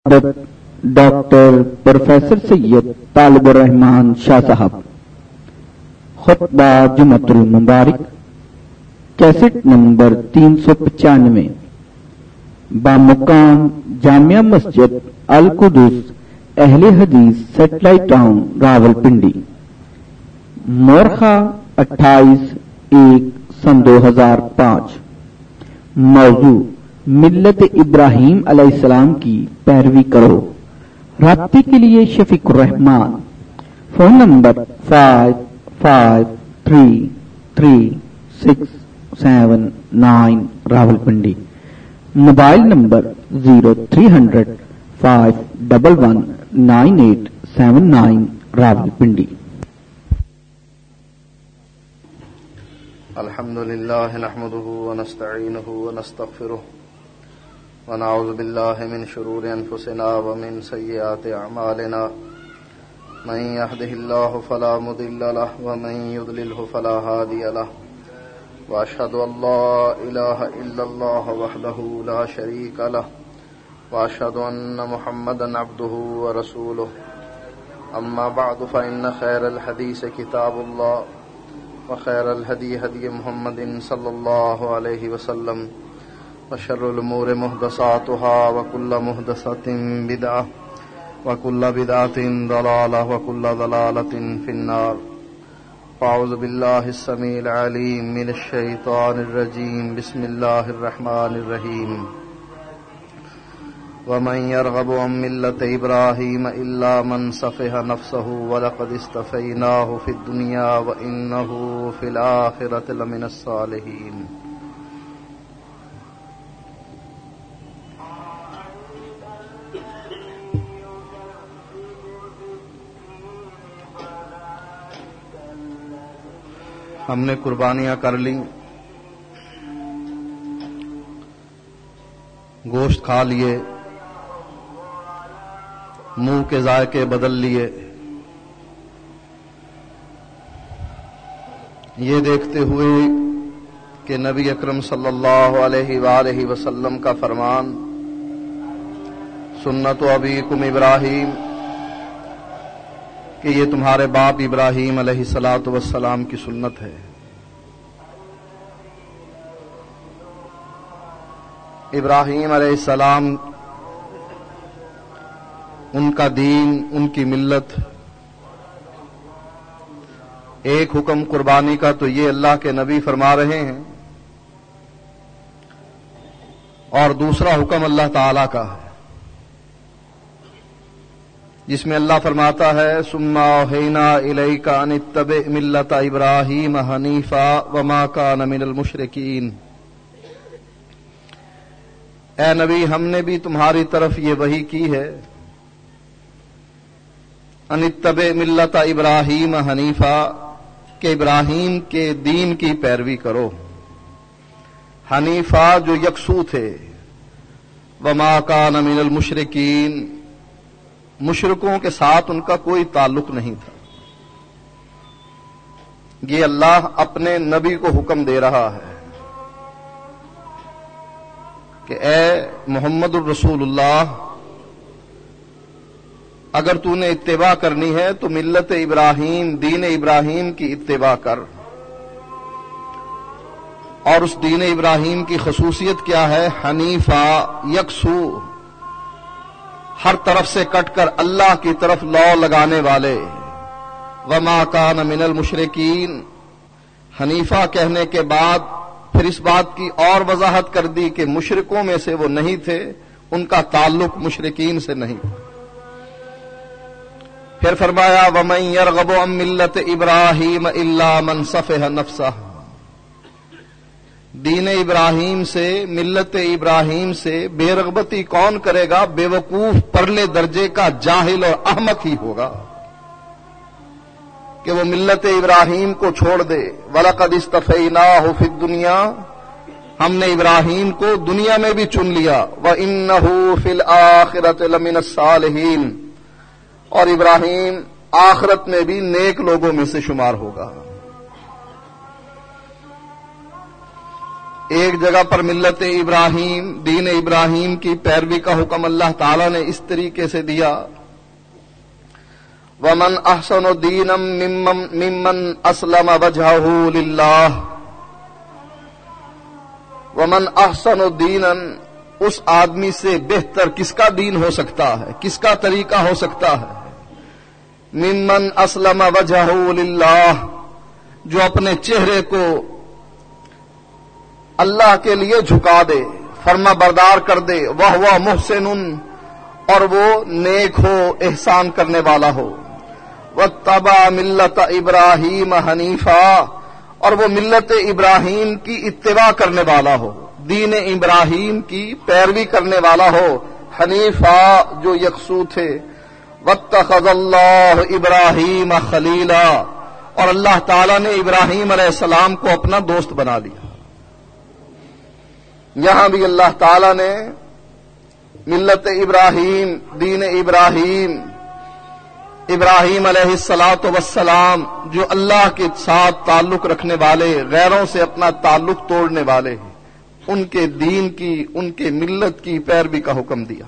Doctor professor سید طالب الرحمان شاہ صاحب خطبہ جمعۃ المبارک کیسٹ نمبر 395 بامقام جامعہ مسجد القدس اہل حدیث سیٹلائٹ ٹاؤن راولپنڈی مورخہ 28/1/2005 موضوع ملت ابراہیم علیہ السلام کی پیروی کرو رابطے کے لیے Shafiq ur Rahman phone number 55333679 Rawalpindi mobile number 0300511989 Rawalpindi الحمد لله نحمده ونستعينه ونستغفره ونعوذ بالله من شرور أنفسنا ومن سيئات أعمالنا من يهده الله فلا مضل له ومن يضلله فلا هادي له وأشهد أن لا إله إلا الله وحده لا شريك له وأشهد أن محمدا عبده ورسوله أما بعد فإن خير الحديث كتاب الله وخير الهدي هدي محمد صلى الله عليه وسلم وشر الأمور محدثاتها وكل محدثة بدعة وكل بدعة ضلالة وكل ضلالة في النار أعوذ بالله السميع العليم من الشيطان الرجيم بسم الله الرحمن الرحيم ومن يرغب عن ملة إبراهيم إلا من سفه نفسه ولقد اصطفيناه في الدنيا وإنه في الآخرة لمن الصالحين ہم نے قربانیاں کر لیں، گوشت کھا لیے، منہ کے ذائقے بدل لیے، یہ دیکھتے ہوئے کہ نبی اکرم صلی اللہ علیہ وآلہ وسلم کا فرمان سنت ابیکم ابراہیم کہ یہ تمہارے باپ ابراہیم علیہ الصلاۃ والسلام کی سنت ہے۔ ابراہیم علیہ السلام ان کا دین، ان کی ملت، ایک حکم قربانی کا تو یہ اللہ کے نبی فرما رہے ہیں، اور دوسرا حکم اللہ تعالی کا ہے جس میں اللہ فرماتا ہے ثم اوحینا الیک ان اتبع ملۃ ابراہیم حنیفا وما کان من المشرکین۔ اے نبی، ہم نے بھی تمہاری طرف یہ وحی کی ہے ان اتبع ملۃ ابراہیم حنیفا کہ ابراہیم کے دین کی پیروی کرو، حنیفا جو یکسو تھے، وما کان من المشرکین مشرکوں کے ساتھ ان کا کوئی تعلق نہیں تھا۔ یہ اللہ اپنے نبی کو حکم دے رہا ہے کہ اے محمد الرسول اللہ، اگر تو نے اتباع کرنی ہے تو ملت ابراہیم، دین ابراہیم کی اتباع کر۔ اور اس دین ابراہیم کی خصوصیت کیا ہے؟ حنیفا، یکسو، ہر طرف سے کٹ کر اللہ کی طرف لو لگانے والے، وما کان من المشرکین۔ حنیفہ کہنے کے بعد پھر اس بات کی اور وضاحت کر دی کہ مشرکوں میں سے وہ نہیں تھے، ان کا تعلق مشرکین سے نہیں۔ پھر فرمایا وَمَن يَرْغَبُ عَن مِّلَّةِ إِبْرَاهِيمَ إِلَّا مَن سَفِهَ نَفْسَهُ۔ دین ابراہیم سے، ملت ابراہیم سے بے رغبتی کون کرے گا؟ بے وقوف، پرلے درجے کا جاہل اور احمق ہی ہوگا کہ وہ ملت ابراہیم کو چھوڑ دے۔ وَلَقَدِ اصْطَفَيْنَاهُ فِي الدُّنْيَا، ہم نے ابراہیم کو دنیا میں بھی چن لیا۔ وَإِنَّهُ فِي الْآخِرَةِ لَمِنَ الصَّالِحِينَ، اور ابراہیم آخرت میں بھی نیک لوگوں میں سے شمار ہوگا۔ ایک جگہ پر ملت ابراہیم دین ابراہیم کی پیروی کا حکم اللہ تعالی نے اس طریقے سے دیا، وَمَنْ أَحْسَنُ دِينًا مِّمَّنْ أَسْلَمَ وَجْهَهُ لِلَّهِ۔ وَمَنْ أَحْسَنُ دِينًا، اس آدمی سے بہتر کس کا دین ہو سکتا ہے، کس کا طریقہ ہو سکتا ہے، مِّمَّنْ أَسْلَمَ وَجْهَهُ لِلَّهِ، جو اپنے چہرے کو اللہ کے لیے جھکا دے، فرما بردار کر دے، وَهُوَ مُحْسِنٌ، اور وہ نیک ہو، احسان کرنے والا ہو، وَاتَّبَعَ مِلَّةَ إِبْرَاهِيمَ حَنِيفًا، اور وہ ملت ابراہیم کی اتباع کرنے والا ہو، دین ابراہیم کی پیروی کرنے والا ہو، حنیفا جو یکسو تھے، وَاتَّخَذَ اللَّهُ إِبْرَاهِيمَ خَلِيلًا، اور اللہ تعالیٰ نے ابراہیم علیہ السلام کو اپنا دوست بنا لیا۔ یہاں بھی اللہ تعالیٰ نے ملت ابراہیم، دین ابراہیم، ابراہیم علیہ السلام جو اللہ کے ساتھ تعلق رکھنے والے، غیروں سے اپنا تعلق توڑنے والے ہیں، ان کے دین کی، ان کے ملت کی پیروی کا حکم دیا۔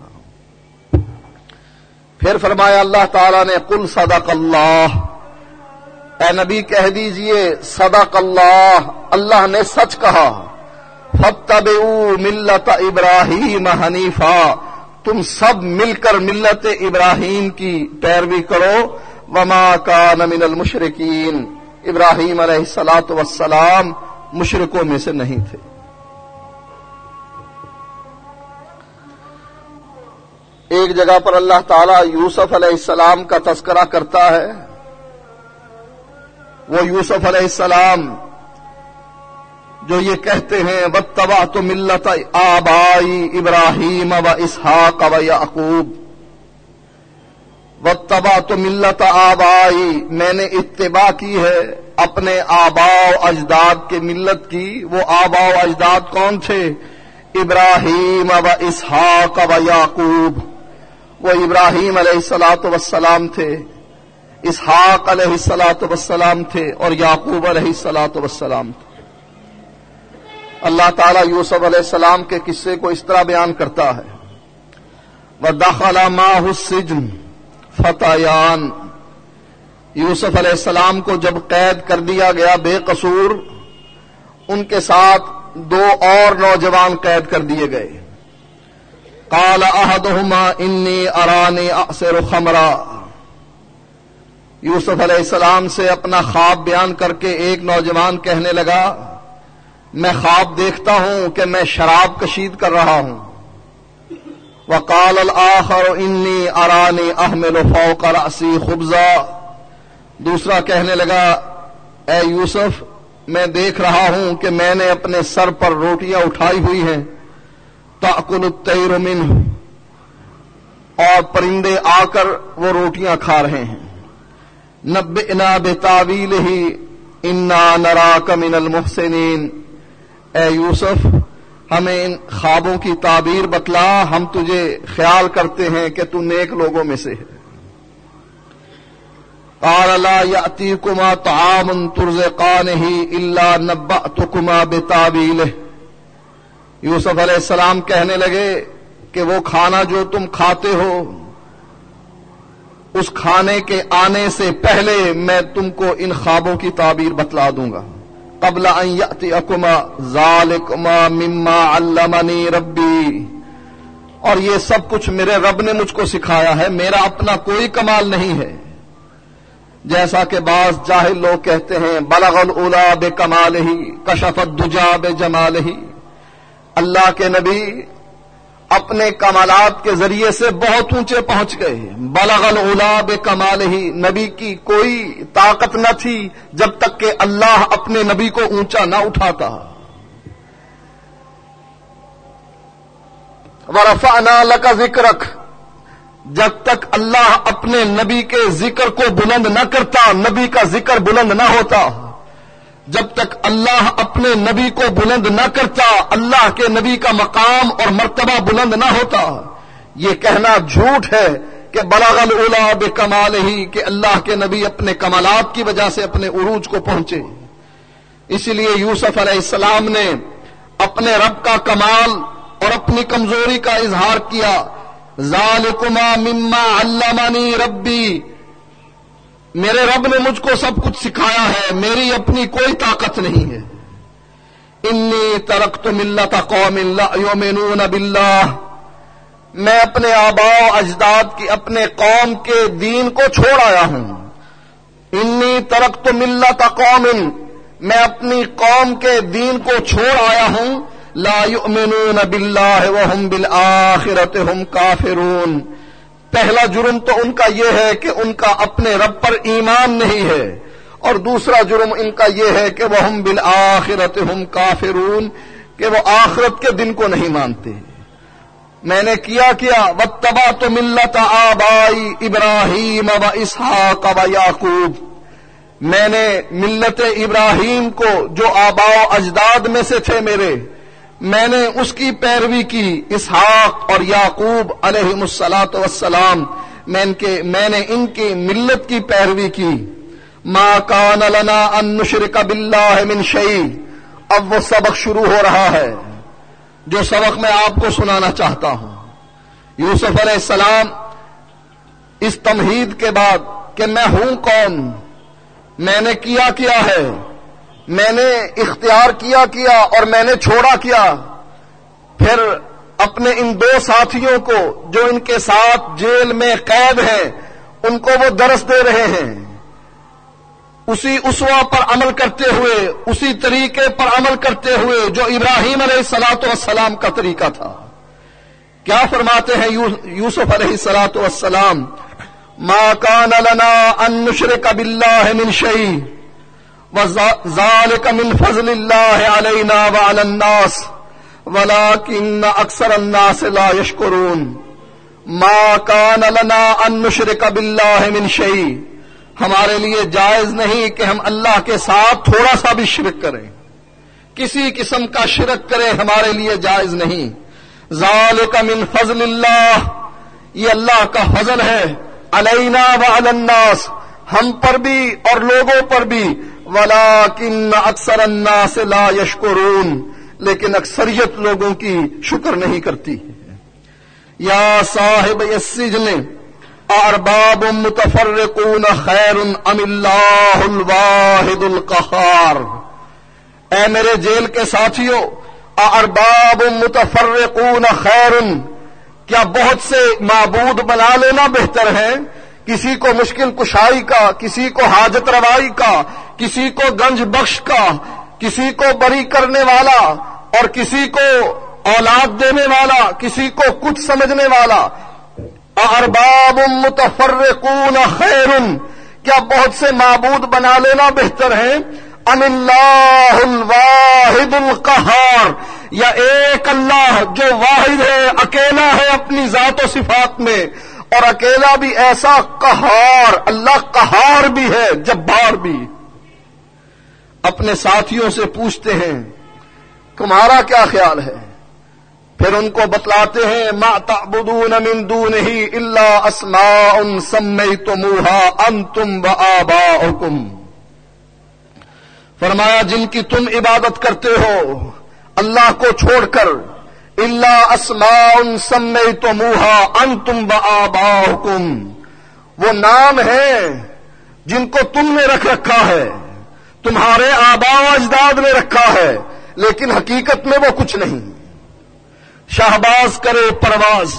پھر فرمایا اللہ تعالیٰ نے قل صدق اللہ، اے نبی کہہ دیجئے صدق اللہ، اللہ نے سچ کہا، فاتبعوا ملت ابراہیم حنیفا، تم سب مل کر ملت ابراہیم کی پیروی کرو، وما کان من المشرکین، ابراہیم علیہ السلام مشرکوں میں سے نہیں تھے۔ ایک جگہ پر اللہ تعالیٰ یوسف علیہ السلام کا تذکرہ کرتا ہے، وہ یوسف علیہ السلام جو یہ کہتے ہیں وَاتَّبَعْتُ مِلَّةَ آبَائِي إِبْرَاهِيمَ وَإِسْحَاقَ وَيَعْقُوبَ، وَاتَّبَعْتُ مِلَّةَ آبَائِي، میں نے اتباع کی ہے اپنے آباء و اجداد کے ملت کی۔ وہ آباء و اجداد کون تھے؟ ابراہیم و اسحاق و یعقوب، وہ ابراہیم علیہ السلام تھے، اسحاق علیہ السلام تھے، اور یعقوب علیہ السلام تھے۔ اللہ تعالیٰ یوسف علیہ السلام کے قصے کو اس طرح بیان کرتا ہے، وَدَخَلَ مَعَهُ السِّجْنَ فَتَيَانِ، یوسف علیہ السلام کو جب قید کر دیا گیا بے قصور، ان کے ساتھ دو اور نوجوان قید کر دیے گئے۔ قَالَ أَحَدُهُمَا إِنِّي أَرَانِي أَعْصِرُ خَمْرًا، یوسف علیہ السلام سے اپنا خواب بیان کر کے ایک نوجوان کہنے لگا، میں خواب دیکھتا ہوں کہ میں شراب کشید کر رہا ہوں۔ وقال الآخر انی ارانی احمل فوق رأسی خبزا، دوسرا کہنے لگا اے یوسف میں دیکھ رہا ہوں کہ میں نے اپنے سر پر روٹیاں اٹھائی ہوئی ہیں، تأکل الطیر منہ، اور پرندے آ کر وہ روٹیاں کھا رہے ہیں۔ نبئنا بتاویلہ انا نراک من المحسنین، اے یوسف ہمیں ان خوابوں کی تعبیر بتلا، ہم تجھے خیال کرتے ہیں کہ تو نیک لوگوں میں سے ہے۔ قال لا یأتیکما طعام ترزقانہ الا نبأتکما بتاویلہ، یوسف علیہ السلام کہنے لگے کہ وہ کھانا جو تم کھاتے ہو اس کھانے کے آنے سے پہلے میں تم کو ان خوابوں کی تعبیر بتلا دوں گا۔ قبل ان یأتیکما ذالکما مما علمنی ربی، اور یہ سب کچھ میرے رب نے مجھ کو سکھایا ہے، میرا اپنا کوئی کمال نہیں ہے۔ جیسا کہ بعض جاہل لوگ کہتے ہیں بلغ العلا بکمالہ کشف الدجا بجمالہ، اللہ کے نبی اپنے کمالات کے ذریعے سے بہت اونچے پہنچ گئے۔ بلغ العلا بکمالہ، نبی کی کوئی طاقت نہ تھی جب تک کہ اللہ اپنے نبی کو اونچا نہ اٹھاتا۔ ورفعنا لک ذکرک، جب تک اللہ اپنے نبی کے ذکر کو بلند نہ کرتا، نبی کا ذکر بلند نہ ہوتا، جب تک اللہ اپنے نبی کو بلند نہ کرتا، اللہ کے نبی کا مقام اور مرتبہ بلند نہ ہوتا۔ یہ کہنا جھوٹ ہے کہ بلغ العلا بکمالہ، کہ اللہ کے نبی اپنے کمالات کی وجہ سے اپنے عروج کو پہنچے۔ اسی لیے یوسف علیہ السلام نے اپنے رب کا کمال اور اپنی کمزوری کا اظہار کیا. ذالکما مما علمنی ربی، میرے رب نے مجھ کو سب کچھ سکھایا ہے، میری اپنی کوئی طاقت نہیں ہے. انی ترکت ملت قوم لا یؤمنون باللہ، میں اپنے آباء و اجداد کی اپنے قوم کے دین کو چھوڑ آیا ہوں. انی ترکت ملت قوم، میں اپنی قوم کے دین کو چھوڑ آیا ہوں. لا یؤمنون باللہ وہم بالآخرۃ ہم کافرون، پہلا جرم تو ان کا یہ ہے کہ ان کا اپنے رب پر ایمان نہیں ہے، اور دوسرا جرم ان کا یہ ہے کہ وہم بالآخرۃ ہم کافرون، کہ وہ آخرت کے دن کو نہیں مانتے. میں نے کیا واتبعت ملت آبائی ابراہیم و اسحاق و یعقوب، میں نے ملت ابراہیم کو جو آباء و اجداد میں سے تھے میرے، میں نے اس کی پیروی کی. اسحاق اور یعقوب علیہم الصلاۃ والسلام، میں نے ان کی ملت کی پیروی کی. ما کان لنا ان نشرک باللہ من شیء، اب وہ سبق شروع ہو رہا ہے جو سبق میں آپ کو سنانا چاہتا ہوں. یوسف علیہ السلام اس تمہید کے بعد کہ میں ہوں کون، میں نے کیا ہے، میں نے اختیار کیا اور میں نے چھوڑا کیا، پھر اپنے ان دو ساتھیوں کو جو ان کے ساتھ جیل میں قید ہیں ان کو وہ درس دے رہے ہیں، اسی اسوہ پر عمل کرتے ہوئے، اسی طریقے پر عمل کرتے ہوئے جو ابراہیم علیہ الصلاۃ والسلام کا طریقہ تھا. کیا فرماتے ہیں یوسف علیہ الصلاۃ والسلام؟ ما کان لنا ان نشرک باللہ من شیء وذلک من فضل اللہ علینا وعلی الناس ولکن اکثر الناس لا یشکرون. ما کان لنا ان نشرک باللہ من شیء، ہمارے لیے جائز نہیں کہ ہم اللہ کے ساتھ تھوڑا سا بھی شرک کریں، کسی قسم کا شرک کریں ہمارے لیے جائز نہیں. ذالک من فضل اللہ، یہ اللہ کا فضل ہے، علینا وعلی الناس، ہم پر بھی اور لوگوں پر بھی. ولکن اکثر الناس لا یشکرون، لیکن اکثریت لوگوں کی شکر نہیں کرتی. یا صاحب السجن ارباب متفرقون خیر ام اللہ الواحد القہار، اے میرے جیل کے ساتھیوں، ارباب متفرقون خیر، کیا بہت سے معبود بنا لینا بہتر ہے؟ کسی کو مشکل کشائی کا، کسی کو حاجت روائی کا، کسی کو گنج بخش کا، کسی کو بری کرنے والا اور کسی کو اولاد دینے والا، کسی کو کچھ سمجھنے والا. ارباب متفرقون خیر، کیا بہت سے معبود بنا لینا بہتر ہے؟ ام اللہ الواحد القہار، یا ایک اللہ جو واحد ہے، اکیلا ہے اپنی ذات و صفات میں، اور اکیلا بھی ایسا قہار، اللہ قہار بھی ہے، جبار بھی. اپنے ساتھیوں سے پوچھتے ہیں تمہارا کیا خیال ہے؟ پھر ان کو بتلاتے ہیں ما تعبدون من دونہ الا اسماء سمیتموها انتم وآباؤکم، فرمایا جن کی تم عبادت کرتے ہو اللہ کو چھوڑ کر، الا اسماء سمیتموها انتم وآباؤکم، وہ نام ہیں جن کو تم نے رکھ رکھا ہے، تمہارے آباء و اجداد نے رکھا ہے، لیکن حقیقت میں وہ کچھ نہیں. شہباز کرے پرواز،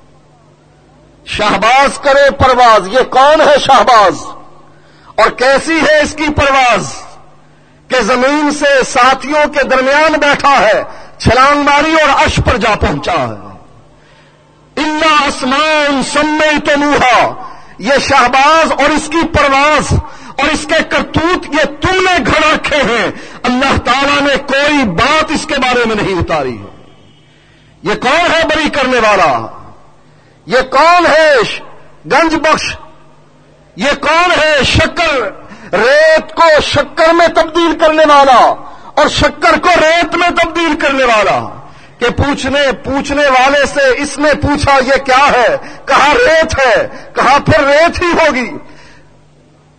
شہباز کرے پرواز، یہ کون ہے شہباز اور کیسی ہے اس کی پرواز کہ زمین سے ساتھیوں کے درمیان بیٹھا ہے، چھلانگ ماری اور عرش پر جا پہنچا ہے. الا اسماء سمیتموها، یہ شہباز اور اس کی پرواز اور اس کے کرتوت یہ تم نے گھڑ رکھے ہیں، اللہ تعالیٰ نے کوئی بات اس کے بارے میں نہیں اتاری ہے. یہ کون ہے بری کرنے والا؟ یہ کون ہے گنج بخش؟ یہ کون ہے شکر، ریت کو شکر میں تبدیل کرنے والا اور شکر کو ریت میں تبدیل کرنے والا؟ کہ پوچھنے والے سے اس نے پوچھا یہ کیا ہے، کہا ریت ہے، کہا پھر ریت ہی ہوگی.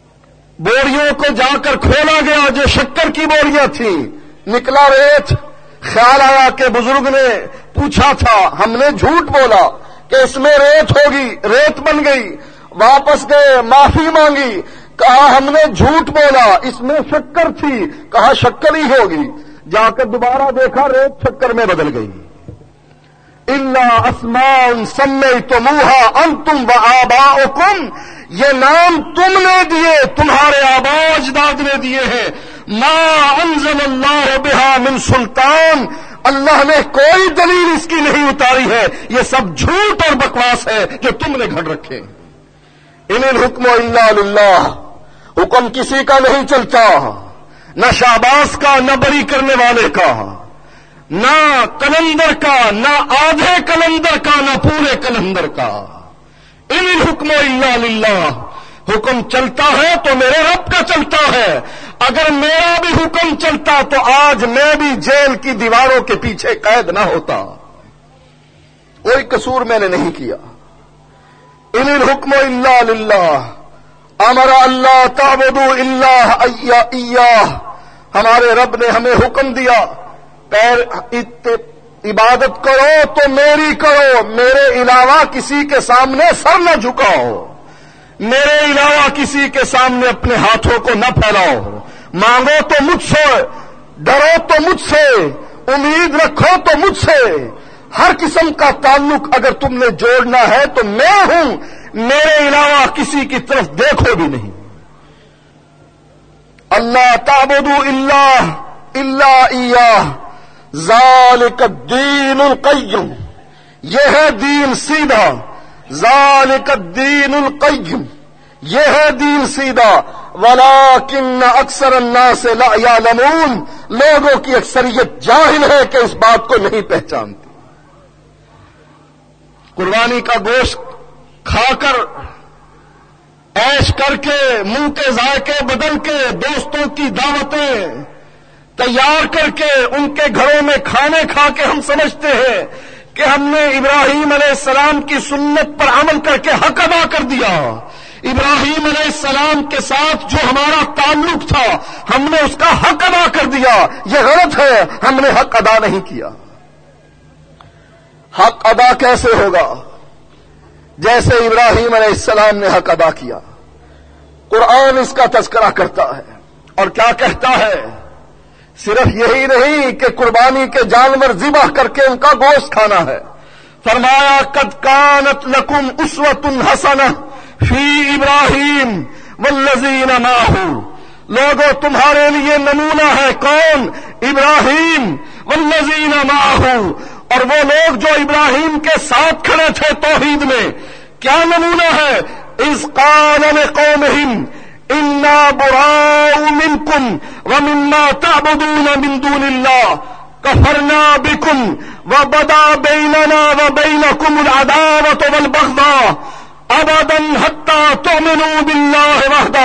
بوریوں کو جا کر کھولا گیا جو شکر کی بوریاں تھیں، نکلا ریت. خیال آیا کہ بزرگ نے پوچھا تھا، ہم نے جھوٹ بولا کہ اس میں ریت ہوگی، ریت بن گئی، واپس گئے معافی مانگی، کہا ہم نے جھوٹ بولا، اس میں شکر تھی، کہا شکر ہی ہوگی، جا کر دوبارہ دیکھا ریت شکر میں بدل گئی۔ الا اسماء سمیتموها انتم وآباؤکم، یہ نام تم نے دیے، تمہارے آبا اجداد نے دیے ہیں، ما انزل اللہ بہا من سلطان، اللہ نے کوئی دلیل اس کی نہیں اتاری ہے، یہ سب جھوٹ اور بکواس ہے جو تم نے گھڑ رکھے۔ ان الحکم الا للہ، حکم کسی کا نہیں چلتا، نہ شہباز کا، نہ بری کرنے والے کا، نہ کلندر کا، نہ آدھے کلندر کا، نہ پورے کلندر کا۔ ان الحکم الا للہ، حکم چلتا ہے تو میرے رب کا چلتا ہے، اگر میرا بھی حکم چلتا تو آج میں بھی جیل کی دیواروں کے پیچھے قید نہ ہوتا، کوئی قصور میں نے نہیں کیا۔ ان الحکم الا للہ، امر اللہ تعبدوا الا ایاہ، ہمارے رب نے ہمیں حکم دیا عبادت کرو تو میری کرو، میرے علاوہ کسی کے سامنے سر نہ جھکاؤ، میرے علاوہ کسی کے سامنے اپنے ہاتھوں کو نہ پھیلاؤ، مانگو تو مجھ سے، ڈرو تو مجھ سے، امید رکھو تو مجھ سے، ہر قسم کا تعلق اگر تم نے جوڑنا ہے تو میں ہوں، میرے علاوہ کسی کی طرف دیکھو بھی نہیں۔ اللہ تعبدوا الا ایاہ ذالک الدین القیم، یہ ہے دین سیدھا، ذالک الدین القیم، یہ ہے دین سیدھا، ولکن اکثر الناس لا یعلمون، لوگوں کی اکثریت جاہل ہے کہ اس بات کو نہیں پہچانتی۔ قربانی کا گوشت کھا کر، عیش کر کے، منہ کے ذائقے بدل کے، دوستوں کی دعوتیں تیار کر کے، ان کے گھروں میں کھانے کھا کے ہم سمجھتے ہیں کہ ہم نے ابراہیم علیہ السلام کی سنت پر عمل کر کے حق ادا کر دیا، ابراہیم علیہ السلام کے ساتھ جو ہمارا تعلق تھا ہم نے اس کا حق ادا کر دیا، یہ غلط ہے، ہم نے حق ادا نہیں کیا۔ حق ادا کیسے ہوگا؟ جیسے ابراہیم علیہ السلام نے حق ادا کیا۔ قرآن اس کا تذکرہ کرتا ہے اور کیا کہتا ہے؟ صرف یہی نہیں کہ قربانی کے جانور ذبح کر کے ان کا گوشت کھانا ہے، فرمایا قد کانت لکم اسوۃ حسنہ فی ابراہیم والذین معہ، لوگوں تمہارے لیے نمونہ ہے کون؟ ابراہیم والذین معہ، اور وہ لوگ جو ابراہیم کے ساتھ کھڑے تھے توحید میں۔ کیا نمونہ ہے؟ اذ قال لقومہم انا براء منکم ومما تعبدون من دون اللہ کفرنا بکم وبدا بیننا وبینکم العداوۃ والبغضاء ابدا حتی تؤمنوا باللہ وحدہ۔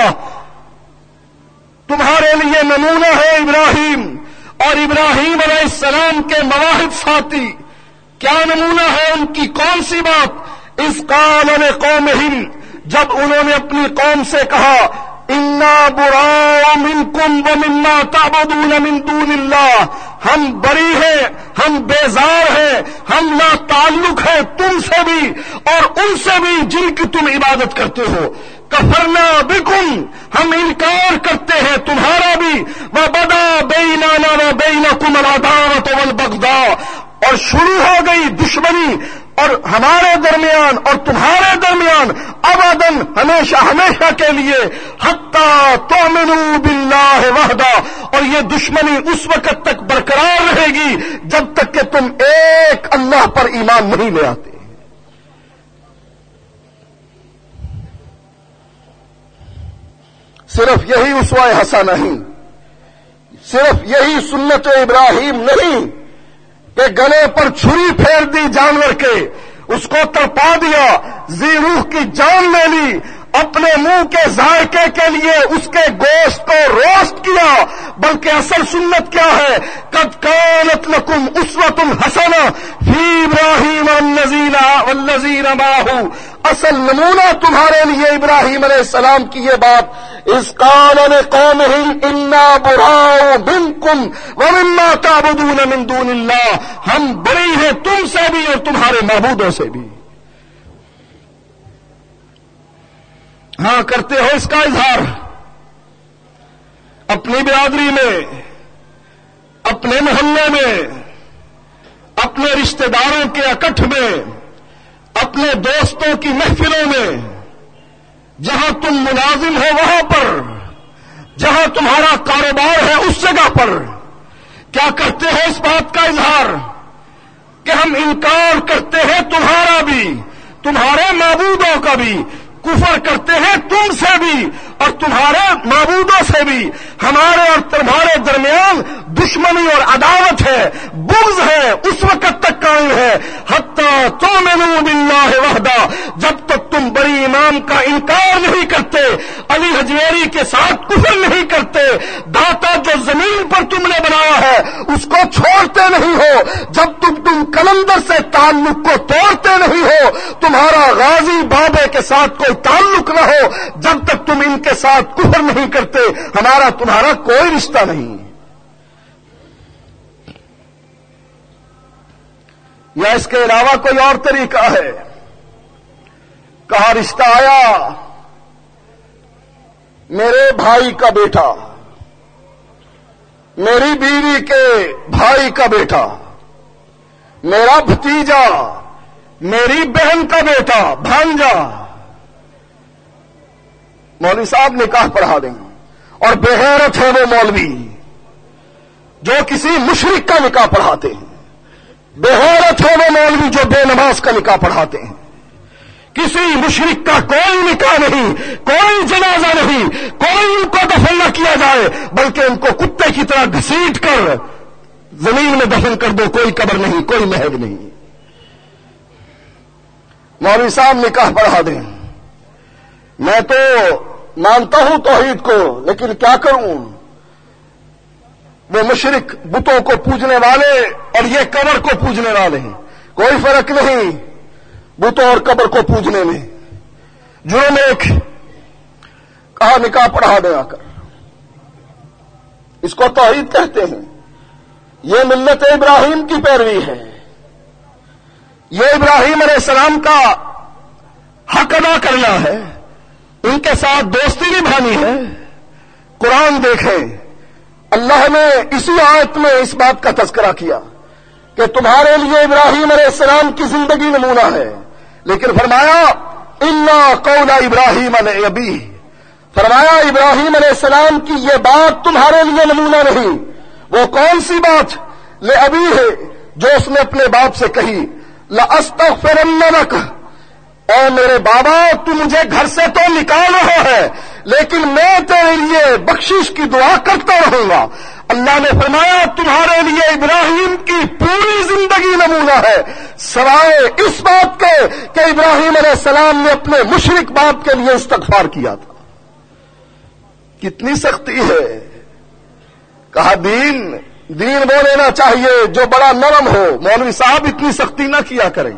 تمہارے لیے نمونہ ہے ابراہیم اور ابراہیم علیہ السلام کے مواہب ساتھی۔ کیا نمونہ ہے ان کی؟ کون سی بات؟ اذ قال لقومہم، جب انہوں نے اپنی قوم سے کہا انا براء منکم ومما تعبدون من دون اللہ، ہم بری ہیں، ہم بیزار ہیں، ہم لا تعلق ہیں تم سے بھی اور ان سے بھی جن کی تم عبادت کرتے ہو۔ کفرنا بکم، ہم انکار کرتے ہیں تمہارا بھی، وبدا بیننا وبینکم العداوۃ والبغضاء، اور شروع ہو گئی دشمنی اور ہمارے درمیان اور تمہارے درمیان ابداً، ہمیشہ ہمیشہ کے لیے، حتی تؤمنوا باللہ وحدہ، اور یہ دشمنی اس وقت تک برقرار رہے گی جب تک کہ تم ایک اللہ پر ایمان نہیں لے آتے۔ صرف یہی اسوہ حسنہ نہیں، صرف یہی سنت ابراہیم نہیں کہ گلے پر چھری پھیر دی جانور کے، اس کو تڑپا دیا، ذی روح کی جان لے لی اپنے منہ کے ذائقے کے لیے اس کے گوشت کو روسٹ کیا، بلکہ اصل سنت کیا ہے؟ قد کانت لکم اسوۃ حسنہ فی ابراہیم والذین معہ، اصل نمونہ تمہارے لیے ابراہیم علیہ السلام کی یہ بات، اذ قال لقومہ انا براء منکم ومما تعبدون من دون اللہ، ہم بری ہیں تم سے بھی اور تمہارے معبودوں سے بھی۔ ہاں کرتے ہو اس کا اظہار اپنی برادری میں، اپنے محلے میں، اپنے رشتہ داروں کے اکٹھ میں، اپنے دوستوں کی محفلوں میں، جہاں تم ملازم ہو وہاں پر، جہاں تمہارا کاروبار ہے اس جگہ پر، کیا کرتے ہو اس بات کا اظہار کہ ہم انکار کرتے ہیں تمہارا بھی، تمہارے معبودوں کا بھی، کفر کرتے ہیں تم سے بھی اور تمہارے معبودوں سے بھی، ہمارے اور تمہارے درمیان دشمنی اور عداوت ہے، بغض ہے، اس وقت تک قائم ہے حتی تؤمنوا باللہ وحدہ، جب تک تم بڑی امام کا انکار نہیں کرتے، علی حجویری کے ساتھ کفر نہیں کرتے، داتا جو زمین پر تم نے بنایا ہے اس کو چھوڑتے نہیں ہو، جب تم کلندر سے تعلق کو توڑتے نہیں ہو، تمہارا غازی بابے کے ساتھ کوئی تعلق نہ ہو، جب تک تم ان کے ساتھ کفر نہیں کرتے، ہمارا تمہارا کوئی رشتہ نہیں۔ یا اس کے علاوہ کوئی اور طریقہ ہے؟ کہا رشتہ آیا میرے بھائی کا بیٹا، میری بیوی کے بھائی کا بیٹا، میرا بھتیجا، میری بہن کا بیٹا، بھانجا، مولوی صاحب نکاح پڑھا دیں گے، اور بے غیرت ہے وہ مولوی جو کسی مشرک کا نکاح پڑھاتے ہیں، بے غیرت ہے وہ مولوی جو بے نماز کا نکاح پڑھاتے ہیں۔ کسی مشرک کا کوئی نکاح نہیں، کوئی جنازہ نہیں، کوئی ان کو دفن نہ کیا جائے، بلکہ ان کو کتے کی طرح گھسیٹ کر زمین میں دفن کر دو، کوئی قبر نہیں، کوئی مہد نہیں۔ مولوی صاحب نکاح پڑھا دیں، میں تو مانتا ہوں توحید کو، لیکن کیا کروں، وہ مشرک بتوں کو پوجنے والے اور یہ قبر کو پوجنے والے ہیں، کوئی فرق نہیں بتوں اور قبر کو پوجنے میں، جرم ایک۔ کہا نکاح پڑھا دے آ کر، اس کو توحید کہتے ہیں، یہ ملت ابراہیم کی پیروی ہے، یہ ابراہیم علیہ السلام کا حق ادا کرنا ہے، ان کے ساتھ دوستی نبھانی ہے۔ قرآن دیکھیں، اللہ نے اسی آیت میں اس بات کا تذکرہ کیا کہ تمہارے لیے ابراہیم علیہ السلام کی زندگی نمونہ ہے، لیکن فرمایا اِنَّا قَوْلَ ابراہیم علیہ ابیہ، فرمایا ابراہیم علیہ السلام کی یہ بات تمہارے لیے نمونہ نہیں۔ وہ کون سی بات؟ لِأَبِيهِ ہے جو اس نے اپنے باپ سے کہی، لَأَسْتَغْفِرَنَّ لَكَ، اے میرے بابا تو مجھے گھر سے تو نکال رہا ہے لیکن میں تیرے لیے بخشش کی دعا کرتا رہوں گا۔ اللہ نے فرمایا تمہارے لیے ابراہیم کی پوری زندگی نمونہ ہے، سوائے اس بات کے کہ ابراہیم علیہ السلام نے اپنے مشرک باپ کے لیے استغفار کیا تھا۔ کتنی سختی ہے۔ کہا دین وہ لینا چاہیے جو بڑا نرم ہو، مولوی صاحب اتنی سختی نہ کیا کریں،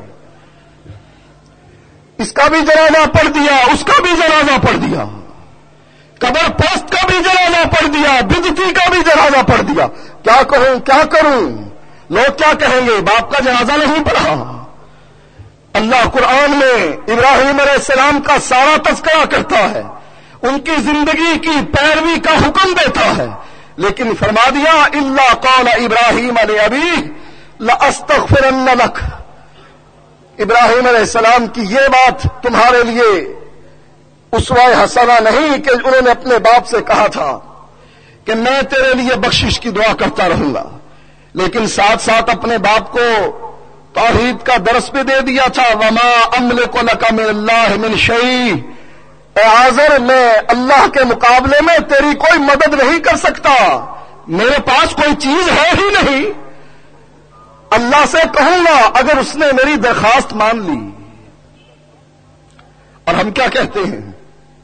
اس کا بھی جنازہ پڑھ دیا، اس کا بھی جنازہ پڑھ دیا، قبر پوست کا بھی جنازہ پڑھ دیا، بدعتی کا بھی جنازہ پڑھ دیا۔ کیا کہوں کیا کروں، لوگ کیا کہیں گے، باپ کا جنازہ نہیں پڑھا۔ اللہ قرآن میں ابراہیم علیہ السلام کا سارا تذکرہ کرتا ہے، ان کی زندگی کی پیروی کا حکم دیتا ہے، لیکن فرما دیا اِلَّا قَالَ ابراہیم علیہ ابیہ لَأَسْتَغْفِرَنَّ لَكَ، ابراہیم علیہ السلام کی یہ بات تمہارے لیے اسوہ حسنہ نہیں کہ انہوں نے اپنے باپ سے کہا تھا کہ میں تیرے لیے بخشش کی دعا کرتا رہوں گا، لیکن ساتھ ساتھ اپنے باپ کو توحید کا درس بھی دے دیا تھا، وما املک لک من اللہ من شیء، اے آزر میں اللہ کے مقابلے میں تیری کوئی مدد نہیں کر سکتا، میرے پاس کوئی چیز ہے ہی نہیں، اللہ سے کہوں گا اگر اس نے میری درخواست مان لی۔ اور ہم کیا کہتے ہیں،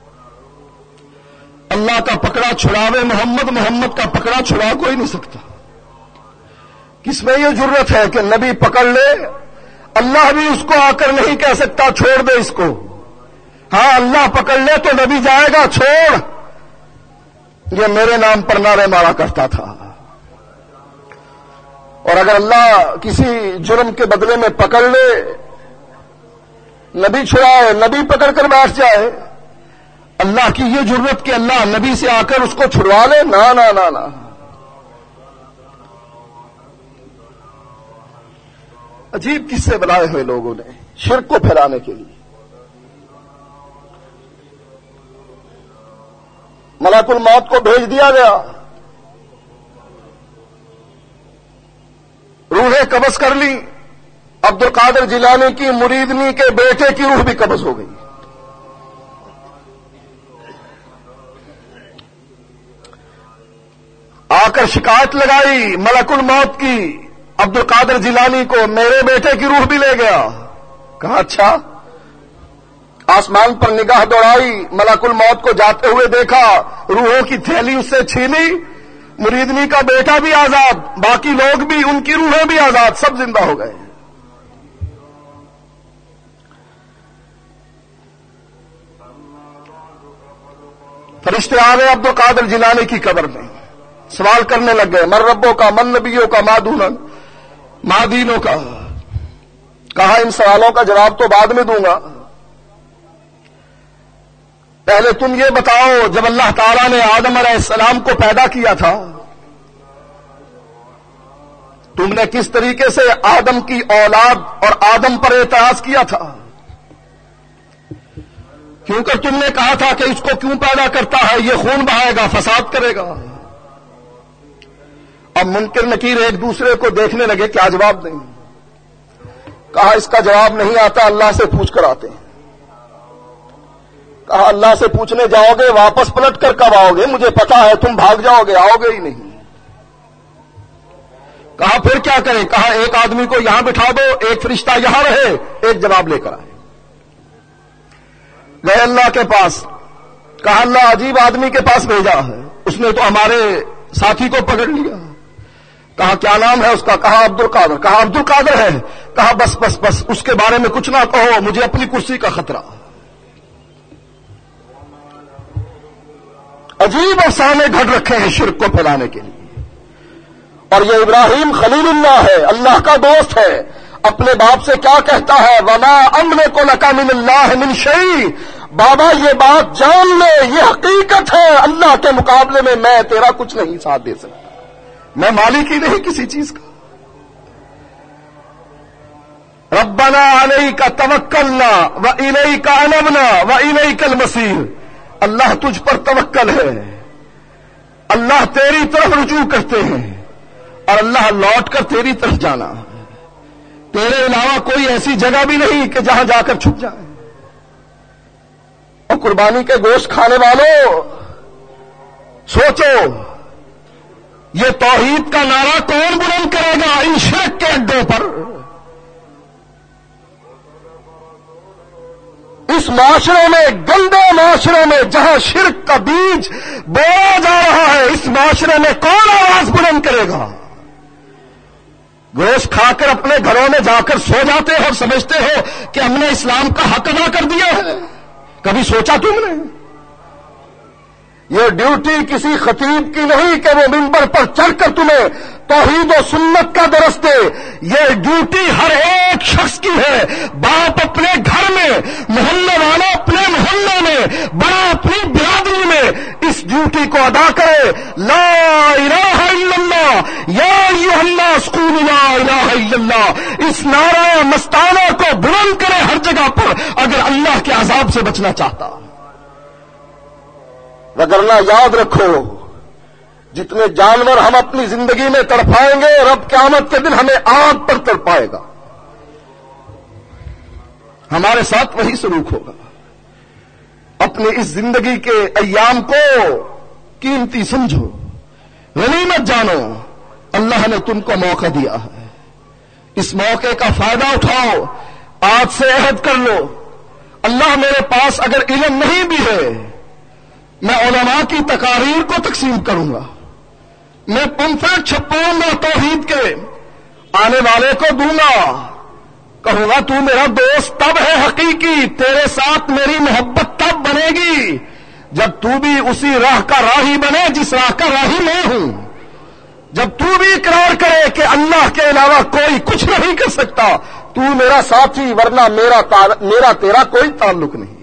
پکڑا چھڑاوے محمد، محمد کا پکڑا چھڑا کوئی نہیں سکتا۔ کس میں یہ جرت ہے کہ نبی پکڑ لے؟ اللہ بھی اس کو آ کر نہیں کہہ سکتا چھوڑ دے اس کو۔ ہاں اللہ پکڑ لے تو نبی جائے گا چھوڑ، یہ میرے نام پر نعرے مارا کرتا تھا۔ اور اگر اللہ کسی جرم کے بدلے میں پکڑ لے، نبی چھڑائے، نبی پکڑ کر بیٹھ جائے، اللہ کی یہ جرت کہ اللہ نبی سے آ کر اس کو چھڑوا لے؟ نا نا نا نا۔ عجیب قصے بنائے ہوئے لوگوں نے شرک کو پھیلانے کے لیے۔ ملک الموت کو بھیج دیا گیا، روحیں قبض کر لی، عبد القادر جیلانی کی مریدنی کے بیٹے کی روح بھی قبض ہو گئی۔ آ کر شکایت لگائی ملک الموت کی عبد القادر جیلانی کو، میرے بیٹے کی روح بھی لے گیا۔ کہا اچھا؟ آسمان پر نگاہ دوڑائی، ملک الموت کو جاتے ہوئے دیکھا، روحوں کی تھیلی اس سے چھینی، مریدنی کا بیٹا بھی آزاد، باقی لوگ بھی، ان کی روحیں بھی آزاد، سب زندہ ہو گئے۔ فرشتے آ گئے عبد القادر جیلانی کی قبر میں، سوال کرنے لگ گئے، من ربوں کا، من نبیوں کا، ما دینوں کا۔ کہا ان سوالوں کا جواب تو بعد میں دوں گا، پہلے تم یہ بتاؤ جب اللہ تعالیٰ نے آدم علیہ السلام کو پیدا کیا تھا، تم نے کس طریقے سے آدم کی اولاد اور آدم پر اعتراض کیا تھا؟ کیونکہ تم نے کہا تھا کہ اس کو کیوں پیدا کرتا ہے، یہ خون بہائے گا، فساد کرے گا۔ اب منکر نکیر ایک دوسرے کو دیکھنے لگے، کیا جواب دیں؟ کہا اس کا جواب نہیں آتا، اللہ سے پوچھ کر آتے ہیں۔ کہا اللہ سے پوچھنے جاؤ گے، واپس پلٹ کر کب آؤ گے؟ مجھے پتا ہے تم بھاگ جاؤ گے، آؤ گے ہی نہیں۔ کہا پھر کیا کریں؟ کہا ایک آدمی کو یہاں بٹھا دو، ایک فرشتہ یہاں رہے، ایک جواب لے کر آئے۔ گئے اللہ کے پاس، کہا اللہ عجیب آدمی کے پاس بھیجا ہے، اس نے تو ہمارے ساتھی کو پکڑ لیا۔ کہا کیا نام ہے اس کا؟ کہا عبد القادر۔ کہا عبد القادر ہے؟ کہا بس بس بس اس کے بارے میں کچھ نہ کہو، مجھے اپنی کرسی کا خطرہ۔ عجیب افسانے گھڑ رکھے ہیں شرک کو پھیلانے کے لیے۔ اور یہ ابراہیم خلیل اللہ ہے، اللہ کا دوست ہے، اپنے باپ سے کیا کہتا ہے؟ وَمَا أَمْلِكُ لَكَ مِنَ اللَّهِ مِنْ شَيْءٍ، بابا یہ بات جان لے، یہ حقیقت ہے، اللہ کے مقابلے میں میں تیرا کچھ نہیں ساتھ دے سکتا، میں مالک ہی نہیں کسی چیز کا۔ ربنا علیک توکلنا وإلیک انبنا وإلیک المصیر، اللہ تجھ پر توکل ہے، اللہ تیری طرف رجوع کرتے ہیں، اور اللہ لوٹ کر تیری طرف جانا، تیرے علاوہ کوئی ایسی جگہ بھی نہیں کہ جہاں جا کر چھپ جائے۔ اور قربانی کے گوشت کھانے والوں، سوچو یہ توحید کا نعرہ کون بلند کرے گا ان شرک کے اڈوں پر؟ اس معاشرے میں، گندے معاشرے میں جہاں شرک کا بیج بویا جا رہا ہے، اس معاشرے میں کون آواز بلند کرے گا؟ گوشت کھا کر اپنے گھروں میں جا کر سو جاتے ہو اور سمجھتے ہو کہ ہم نے اسلام کا حق ادا کر دیا ہے، کبھی سوچا تم نے؟ یہ ڈیوٹی کسی خطیب کی نہیں کہ وہ منبر پر چڑھ کر تمہیں توحید و سنت کا درس دے، یہ ڈیوٹی ہر ایک شخص کی ہے۔ باپ اپنے گھر میں، محلے والا اپنے محلے میں، بڑا اپنی برادری میں اس ڈیوٹی کو ادا کرے۔ لا الہ الا اللہ، یا ایھا الناس قولوا لا الہ الا اللہ، اس نعرہ مستانہ کو بلند کرے ہر جگہ پر اگر اللہ کے عذاب سے بچنا چاہتا۔ وگرنہ یاد رکھو، جتنے جانور ہم اپنی زندگی میں تڑپائیں گے، رب قیامت کے دن ہمیں آگ پر تڑپائے گا، ہمارے ساتھ وہی سلوک ہوگا۔ اپنی اس زندگی کے ایام کو قیمتی سمجھو، غنیمت جانو، اللہ نے تم کو موقع دیا ہے، اس موقع کا فائدہ اٹھاؤ، آج سے عہد کر لو، اللہ میرے پاس اگر علم نہیں بھی ہے، میں علماء کی تقاریر کو تقسیم کروں گا، میں پمفلٹ چھپاؤں گا توحید کے، آنے والے کو دوں گا، کہوں گا تو میرا دوست تب ہے حقیقی، تیرے ساتھ میری محبت تب بنے گی جب تو بھی اسی راہ کا راہی بنے جس راہ کا راہی میں ہوں، جب تو بھی اقرار کرے کہ اللہ کے علاوہ کوئی کچھ نہیں کر سکتا، تو میرا ساتھی، ورنہ میرا تیرا کوئی تعلق نہیں۔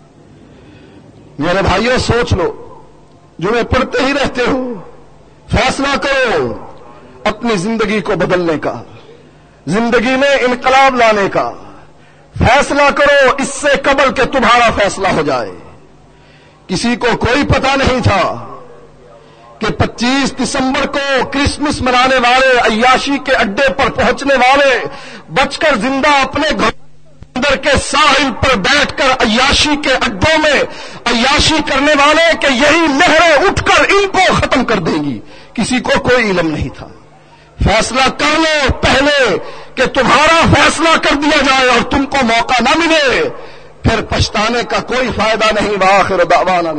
میرے بھائیوں سوچ لو، جمعے پڑھتے ہی رہتے ہو، فیصلہ کرو اپنی زندگی کو بدلنے کا، زندگی میں انقلاب لانے کا فیصلہ کرو، اس سے قبل کہ تمہارا فیصلہ ہو جائے۔ کسی کو کوئی پتہ نہیں تھا کہ 25 دسمبر کو کرسمس منانے والے، عیاشی کے اڈے پر پہنچنے والے، بچ کر زندہ اپنے گھر اندر کے ساحل پر بیٹھ کر عیاشی کے اڈوں میں عیاشی کرنے والے، کہ یہی لہریں اٹھ کر ان کو ختم کر دیں گی، کسی کو کوئی علم نہیں تھا۔ فیصلہ کر لو پہلے کہ تمہارا فیصلہ کر دیا جائے اور تم کو موقع نہ ملے، پھر پچھتانے کا کوئی فائدہ نہیں۔ وآخر دعوانا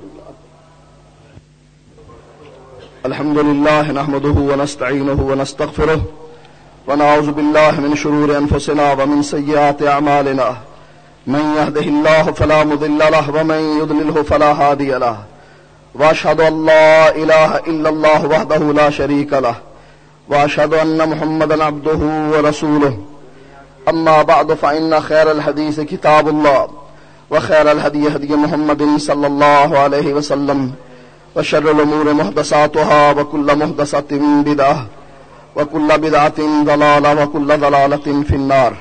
الحمد لله نحمده ونستعينه ونستغفره ونعوذ بالله من شرور أنفسنا ومن سيئات أعمالنا، من يهده الله فلا مضل له ومن يضلله فلا هادي له، وأشهد أن لا إله إلا الله وحده لا شريك له، وأشهد أن محمدا عبده ورسوله، أما بعد فإن خير الحديث كتاب الله، وخير الهدي هدي محمد صلى الله عليه وسلم، وشر الأمور محدثاتها وكل محدثة بدعة وكل بدعة ضلالة وكل ضلالة في النار۔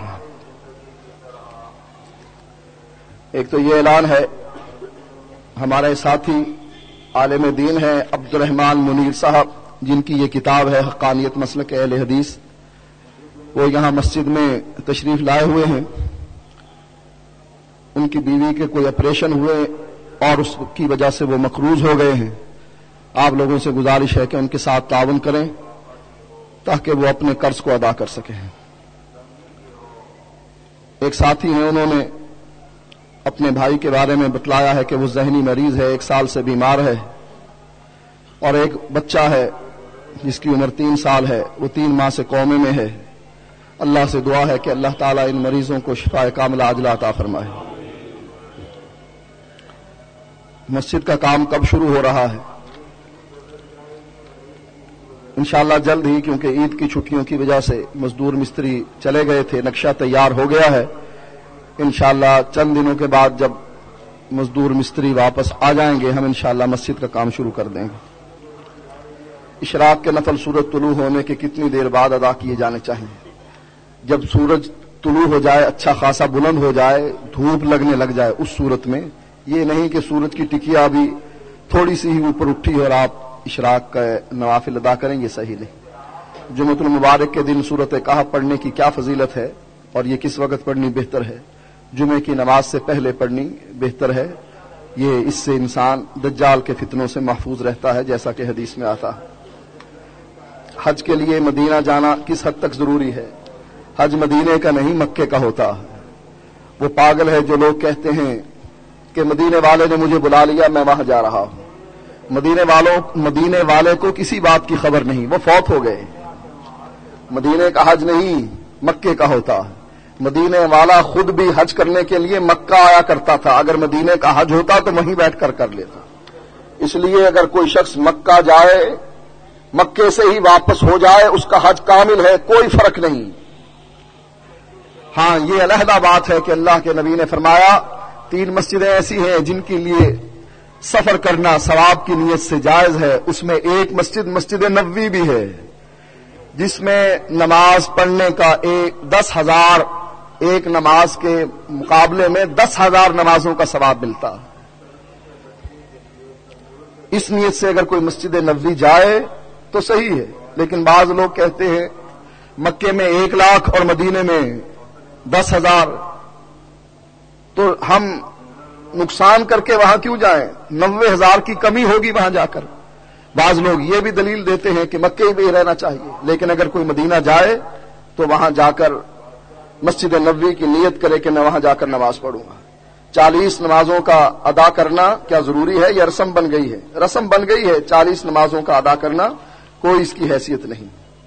ایک تو یہ اعلان ہے، ہمارے ساتھی عالم دین ہیں عبد الرحمن منیر صاحب، جن کی یہ کتاب ہے حقانیت مسلک اہل حدیث، وہ یہاں مسجد میں تشریف لائے ہوئے ہیں۔ ان کی بیوی کے کوئی آپریشن ہوئے اور اس کی وجہ سے وہ مقروض ہو گئے ہیں۔ آپ لوگوں سے گزارش ہے کہ ان کے ساتھ تعاون کریں تاکہ وہ اپنے قرض کو ادا کر سکیں۔ ایک ساتھی ہیں، انہوں نے اپنے بھائی کے بارے میں بتلایا ہے کہ وہ ذہنی مریض ہے، 1 سال سے بیمار ہے، اور ایک بچہ ہے جس کی عمر 3 سال ہے، وہ 3 ماہ سے کومے میں ہے۔ اللہ سے دعا ہے کہ اللہ تعالیٰ ان مریضوں کو شفاء کاملہ عاجلہ عطا فرمائے۔ مسجد کا کام کب شروع ہو رہا ہے؟ انشاءاللہ جلد ہی، کیونکہ عید کی چھٹیوں کی وجہ سے مزدور مستری چلے گئے تھے، نقشہ تیار ہو گیا ہے۔ انشاءاللہ چند دنوں کے بعد جب مزدور مستری واپس آ جائیں گے، ہم انشاءاللہ مسجد کا کام شروع کر دیں گے۔ اشراق کے نفل سورج طلوع ہونے کے کتنی دیر بعد ادا کیے جانے چاہیے؟ جب سورج طلوع ہو جائے، اچھا خاصا بلند ہو جائے، دھوپ لگنے لگ جائے، اس صورت میں، یہ نہیں کہ سورج کی ٹکیا بھی تھوڑی سی ہی اوپر اٹھی اور آپ اشراق کا نوافل ادا کریں، یہ صحیح نہیں۔ جمعۃ المبارک کے دن سورۃ کہف پڑھنے کی کیا فضیلت ہے اور یہ کس وقت پڑھنی بہتر ہے؟ جمعے کی نماز سے پہلے پڑھنی بہتر ہے، یہ اس سے انسان دجال کے فتنوں سے محفوظ رہتا ہے، جیسا کہ حدیث میں آتا ہے۔ حج کے لیے مدینہ جانا کس حد تک ضروری ہے؟ حج مدینے کا نہیں، مکے کا ہوتا ہے۔ وہ پاگل ہے جو لوگ کہتے ہیں کہ مدینے والے نے مجھے بلا لیا، میں وہاں جا رہا ہوں۔ مدینے والے کو کسی بات کی خبر نہیں، وہ فوت ہو گئے۔ مدینے کا حج نہیں، مکے کا ہوتا ہے۔ مدینے والا خود بھی حج کرنے کے لیے مکہ آیا کرتا تھا، اگر مدینے کا حج ہوتا تو وہیں بیٹھ کر لیتا۔ اس لیے اگر کوئی شخص مکہ جائے، مکے سے ہی واپس ہو جائے، اس کا حج کامل ہے، کوئی فرق نہیں۔ ہاں، یہ علیحدہ بات ہے کہ اللہ کے نبی نے فرمایا 3 مسجدیں ایسی ہیں جن کے لیے سفر کرنا ثواب کی نیت سے جائز ہے، اس میں ایک مسجد نبوی بھی ہے، جس میں نماز پڑھنے کا 10,000 ایک نماز کے مقابلے میں 10,000 نمازوں کا ثواب ملتا ہے۔ اس نیت سے اگر کوئی مسجد نبوی جائے تو صحیح ہے، لیکن بعض لوگ کہتے ہیں مکے میں 1 لاکھ اور مدینے میں 10,000، تو ہم نقصان کر کے وہاں کیوں جائیں؟ 90,000 کی کمی ہوگی وہاں جا کر۔ بعض لوگ یہ بھی دلیل دیتے ہیں کہ مکے میں ہی رہنا چاہیے، لیکن اگر کوئی مدینہ جائے تو وہاں جا کر مسجد نبوی کی نیت کرے کہ میں وہاں جا کر نماز پڑھوں گا۔ 40 نمازوں کا ادا کرنا کیا ضروری ہے یا رسم بن گئی ہے؟ رسم بن گئی ہے 40 نمازوں کا ادا کرنا، کوئی اس کی حیثیت نہیں۔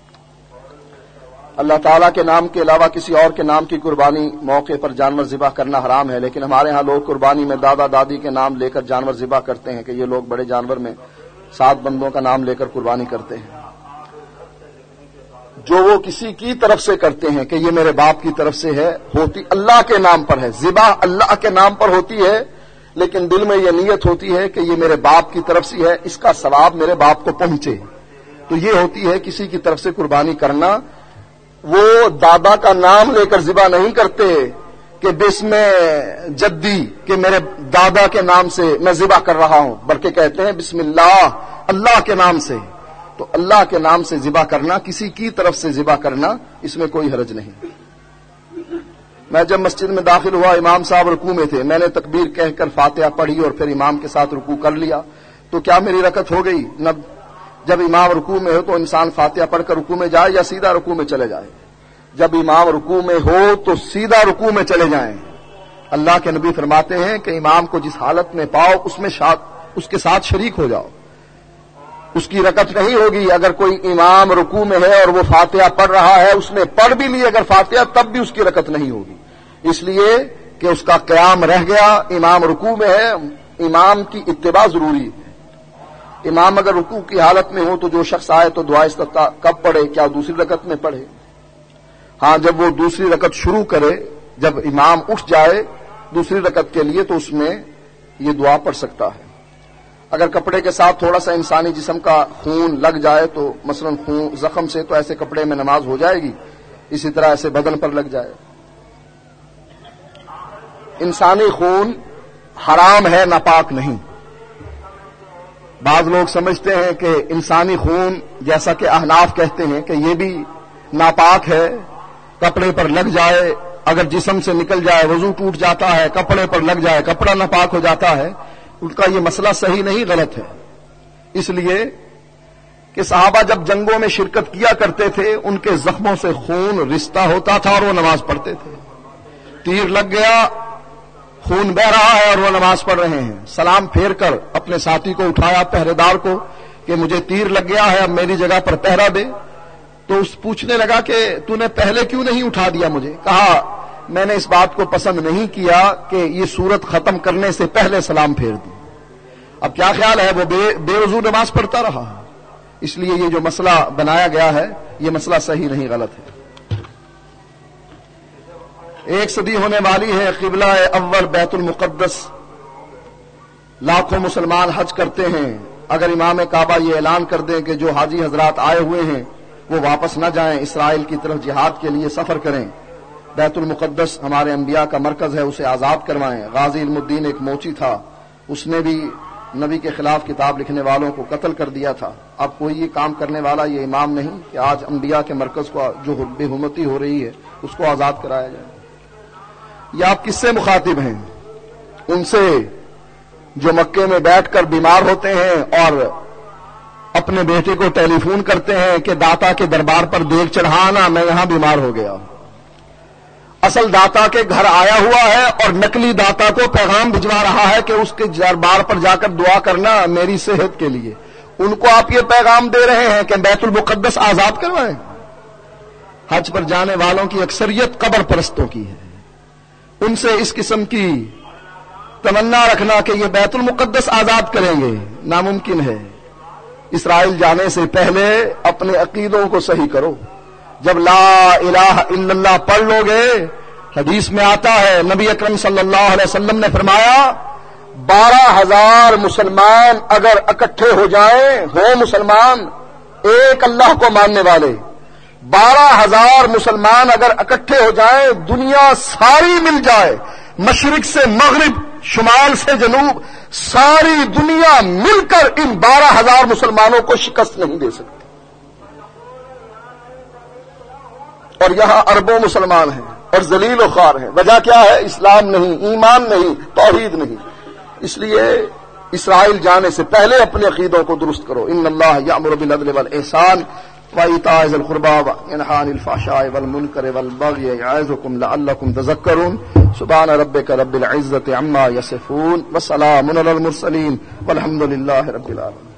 اللہ تعالیٰ کے نام کے علاوہ کسی اور کے نام کی قربانی موقع پر جانور ذبح کرنا حرام ہے، لیکن ہمارے ہاں لوگ قربانی میں دادا دادی کے نام لے کر جانور ذبح کرتے ہیں کہ یہ لوگ بڑے جانور میں 7 بندوں کا نام لے کر قربانی کرتے ہیں۔ جو وہ کسی کی طرف سے کرتے ہیں کہ یہ میرے باپ کی طرف سے ہے، ہوتی اللہ کے نام پر ہے، ذبح اللہ کے نام پر ہوتی ہے، لیکن دل میں یہ نیت ہوتی ہے کہ یہ میرے باپ کی طرف سے ہے، اس کا ثواب میرے باپ کو پہنچے، تو یہ ہوتی ہے کسی کی طرف سے قربانی کرنا۔ وہ دادا کا نام لے کر ذبح نہیں کرتے کہ بسم جدی کہ میرے دادا کے نام سے میں ذبح کر رہا ہوں، بلکہ کہتے ہیں بسم اللہ، اللہ کے نام سے۔ تو اللہ کے نام سے ذبح کرنا، کسی کی طرف سے ذبح کرنا، اس میں کوئی حرج نہیں۔ میں جب مسجد میں داخل ہوا، امام صاحب رکوع میں تھے، میں نے تکبیر کہہ کر فاتحہ پڑھی اور پھر امام کے ساتھ رکوع کر لیا، تو کیا میری رکعت ہو گئی؟ نہ۔ جب امام رکوع میں ہو تو انسان فاتحہ پڑھ کر رکوع میں جائے یا سیدھا رکوع میں چلے جائے؟ جب امام رکوع میں ہو تو سیدھا رکوع میں چلے جائیں۔ اللہ کے نبی فرماتے ہیں کہ امام کو جس حالت میں پاؤ اس کے ساتھ شریک ہو جاؤ، اس کی رکعت نہیں ہوگی۔ اگر کوئی امام رکوع میں ہے اور وہ فاتحہ پڑھ رہا ہے، اس نے پڑھ بھی لی اگر فاتحہ، تب بھی اس کی رکعت نہیں ہوگی، اس لیے کہ اس کا قیام رہ گیا، امام رکوع میں ہے، امام کی اتباع ضروری ہے۔ امام اگر رکوع کی حالت میں ہو تو جو شخص آئے تو دعا استفتاح کب پڑھے؟ کیا دوسری رکعت میں پڑھے؟ ہاں، جب وہ دوسری رکعت شروع کرے، جب امام اٹھ جائے دوسری رکعت کے لیے، تو اس میں یہ دعا پڑھ سکتا ہے۔ اگر کپڑے کے ساتھ تھوڑا سا انسانی جسم کا خون لگ جائے تو مثلا خون زخم سے، تو ایسے کپڑے میں نماز ہو جائے گی، اسی طرح ایسے بدن پر لگ جائے۔ انسانی خون حرام ہے، ناپاک نہیں۔ بعض لوگ سمجھتے ہیں کہ انسانی خون، جیسا کہ احناف کہتے ہیں کہ یہ بھی ناپاک ہے، کپڑے پر لگ جائے، اگر جسم سے نکل جائے وضو ٹوٹ جاتا ہے، کپڑے پر لگ جائے کپڑا ناپاک ہو جاتا ہے۔ ان کا یہ مسئلہ صحیح نہیں، غلط ہے، اس لیے کہ صحابہ جب جنگوں میں شرکت کیا کرتے تھے، ان کے زخموں سے خون رشتہ ہوتا تھا اور وہ نماز پڑھتے تھے۔ تیر لگ گیا، خون بہ رہا ہے اور وہ نماز پڑھ رہے ہیں، سلام پھیر کر اپنے ساتھی کو اٹھایا، پہرے دار کو، کہ مجھے تیر لگ گیا ہے، اب میری جگہ پر پہرا دے۔ تو اس پوچھنے لگا کہ تو نے پہلے کیوں نہیں اٹھا دیا مجھے؟ کہا میں نے اس بات کو پسند نہیں کیا کہ یہ سورت ختم کرنے سے پہلے سلام پھیر دی۔ اب کیا خیال ہے، وہ بے وضو نماز پڑھتا رہا، اس لیے یہ جو مسئلہ بنایا گیا ہے یہ مسئلہ صحیح نہیں، غلط ہے۔ 1 صدی ہونے والی ہے، قبلہ اول بیت المقدس، لاکھوں مسلمان حج کرتے ہیں، اگر امام کعبہ یہ اعلان کر دیں کہ جو حاجی حضرات آئے ہوئے ہیں وہ واپس نہ جائیں، اسرائیل کی طرف جہاد کے لیے سفر کریں، بیت المقدس ہمارے انبیاء کا مرکز ہے، اسے آزاد کروائیں۔ غازی علم الدین ایک موچی تھا، اس نے بھی نبی کے خلاف کتاب لکھنے والوں کو قتل کر دیا تھا۔ اب کوئی یہ کام کرنے والا یہ امام نہیں کہ آج انبیاء کے مرکز کو جو بے حرمتی ہو رہی ہے اس کو آزاد کرایا جائے۔ یہ آپ کس سے مخاطب ہیں؟ ان سے جو مکے میں بیٹھ کر بیمار ہوتے ہیں اور اپنے بیٹے کو ٹیلی فون کرتے ہیں کہ داتا کے دربار پر دیگ چڑھانا، میں یہاں بیمار ہو گیا ہوں۔ اصل داتا کے گھر آیا ہوا ہے اور نقلی داتا کو پیغام بھجوا رہا ہے کہ اس کے دربار پر جا کر دعا کرنا میری صحت کے لیے۔ ان کو آپ یہ پیغام دے رہے ہیں کہ بیت المقدس آزاد کروائیں۔ حج پر جانے والوں کی اکثریت قبر پرستوں کی ہے، ان سے اس قسم کی تمنا رکھنا کہ یہ بیت المقدس آزاد کریں گے ناممکن ہے۔ اسرائیل جانے سے پہلے اپنے عقیدوں کو صحیح کرو۔ جب لا الہ الا اللہ پڑھ لو گے، حدیث میں آتا ہے نبی اکرم صلی اللہ علیہ وسلم نے فرمایا 12,000 مسلمان اگر اکٹھے ہو جائیں، ہو مسلمان ایک اللہ کو ماننے والے، 12,000 مسلمان اگر اکٹھے ہو جائیں، دنیا ساری مل جائے، مشرق سے مغرب، شمال سے جنوب، ساری دنیا مل کر ان 12,000 مسلمانوں کو شکست نہیں دے سکتی۔ اور یہاں اربوں مسلمان ہیں اور ذلیل و خوار ہیں، وجہ کیا ہے؟ اسلام نہیں، ایمان نہیں، توحید نہیں۔ اس لیے اسرائیل جانے سے پہلے اپنے عقیدوں کو درست کرو۔ ان اللہ یامر بالعدل والاحسان وإيتاء ذي القربى وينهى عن الفحشاء والمنكر والبغي يعظكم لعلكم تذكرون سبحان ربك رب العزة عما يصفون وسلام على المرسلين والحمد لله رب العالمين.